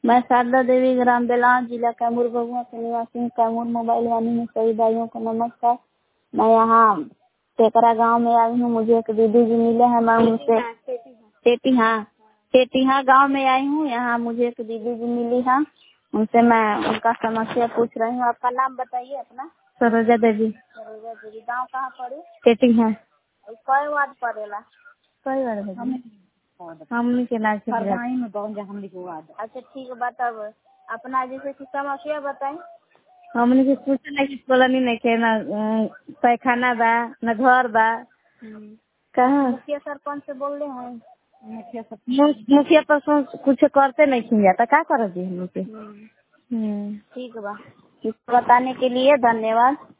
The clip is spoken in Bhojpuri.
मैं शारदा देवी ग्राम बेलान जिला कैमूर भगवा के निवासी कैमूर मोबाइल वाणी में सभी भाइयों को नमस्कार। मैं यहाँ टेकरा गांव में आई हूँ। मुझे एक दीदी जी मिले हैं। मैं उनसे टेटिहा गांव में आई हूँ। यहाँ मुझे एक दीदी जी मिली है। उनसे मैं उनका समस्या पूछ रही हूँ। आपका नाम बताइए अपना। सरोजा देवी। गाँव कहाँ पड़े? टेटिहा। कई वार्ड पड़ेला? कई वार्ड हमनी के नाम से अच्छा ठीक है। बताब अपना जैसे कि समस्या बताई। हमनी के कुछ नहीं कॉलोनी नहीं के ना पैखाना बा न घर बा। कहाँ मुखिया सरपंच से बोल रहे हैं। मुखिया सरपंच कुछ करते नहीं खिन जाता। क्या करोगे हम लोग? ठीक बा। बताने के लिए धन्यवाद।